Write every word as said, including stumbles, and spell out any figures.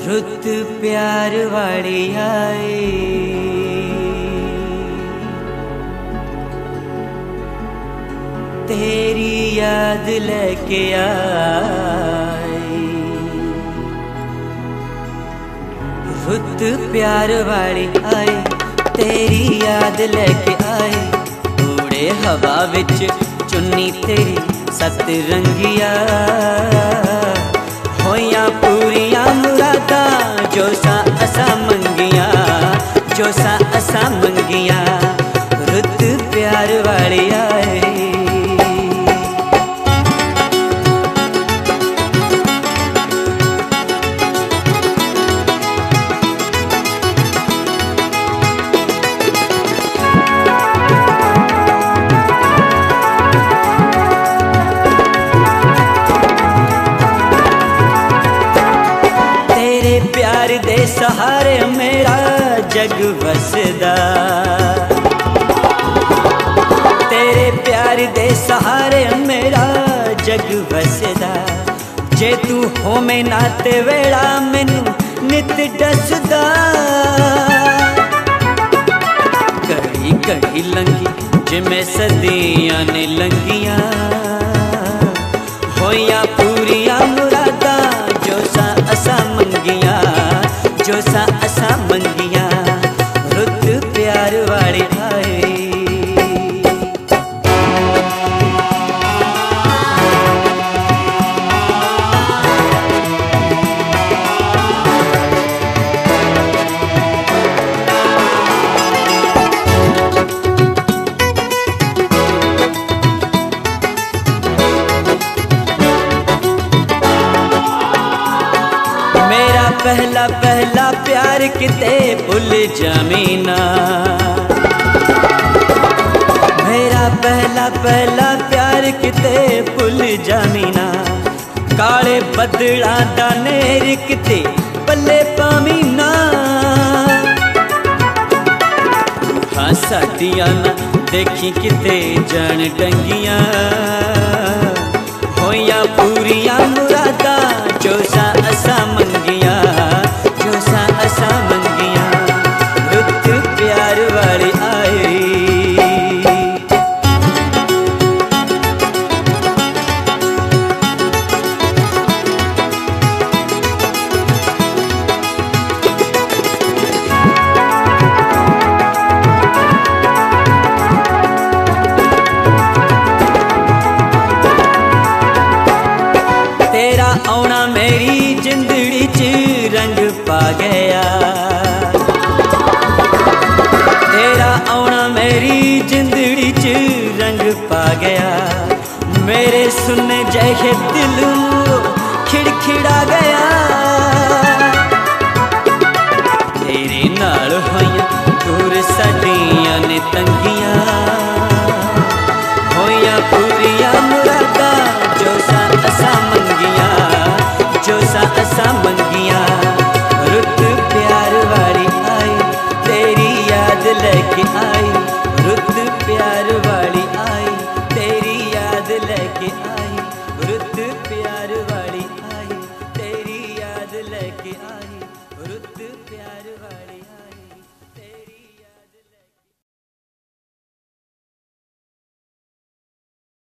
रुत प्यार वाली आए, तेरी याद लेके आई। रुत प्यार वाली आए, तेरी याद लेके आए। उड़े हवा विच चुन्नी तेरी सतरंगिया, होया पूरिया मुरादा जो सा असा मंगिया, जो सा असा मंगिया। रुत प्यार वाली आए। प्यार दे सहारे मेरा जग वसदा, तेरे प्यार दे सहारे मेरा जग वसदा। जे तू होवे ना ते वेड़ा मैनू नित दसदा। घड़ी घड़ी लंघी जिमें सदियां ने लंघियां, होया पूरिया मुरादा जो सा असा मंगिया, जो सा असा मंगिया। रुत प्यार वाली आए। पहला पहला प्यार किते भुल जामीना, मेरा पहला पहला प्यार किते भुल जामीना। काले बदला दा नेर किते पल्ले पामीना। हाँ साडियां ना देखी किते जान डंगियां, होया पूरिया मुरादा जो सा असा मंगिया, जो सा असा मंगिया। रुत प्यार वाली आए। तेरा आउणा मेरी जिंदड़ी च रंग पा गया, तेरा आउणा मेरी जिंदड़ी च रंग पा गया। मेरे सुनने जैसे दिल खिड़खिड़ा गया, तेरे नाल होई